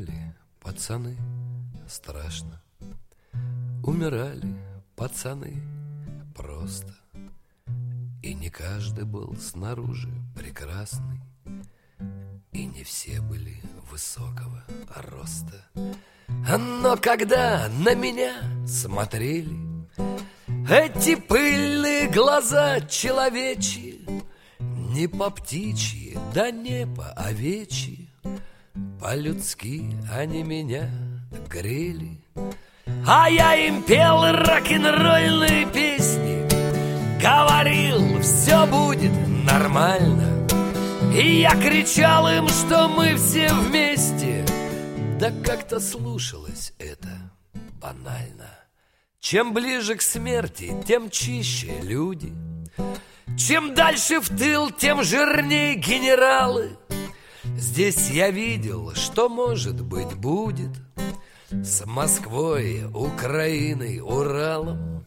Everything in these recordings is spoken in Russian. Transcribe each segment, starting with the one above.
Умирали пацаны, страшно. Умирали пацаны просто. И не каждый был снаружи прекрасный, и не все были высокого роста. Но когда на меня смотрели эти пыльные глаза человечьи, не по птичьи, да не по овечьи, по-людски они меня грели. А я им пел рок-н-ролльные песни, говорил, все будет нормально. И я кричал им, что мы все вместе. Да как-то слушалось это банально. Чем ближе к смерти, тем чище люди. Чем дальше в тыл, тем жирнее генералы. Здесь я видел, что, может быть, будет с Москвой, Украиной, Уралом.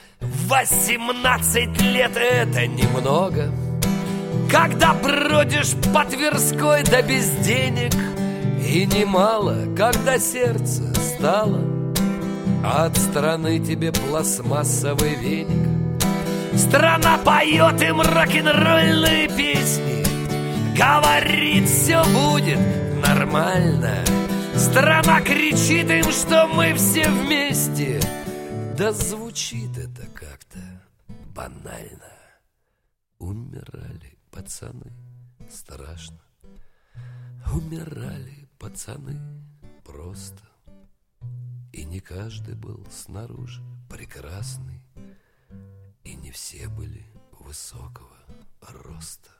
18 лет это немного, когда бродишь по Тверской, да без денег. И немало, когда сердце стало от страны тебе пластмассовый веник. Страна поет им рок-н-ролльные песни, говорит, все будет нормально. Страна кричит им, что мы все вместе. Да звучит это как-то банально. Умирали пацаны, страшно. Умирали пацаны просто. И не каждый был снаружи прекрасный, и не все были высокого роста.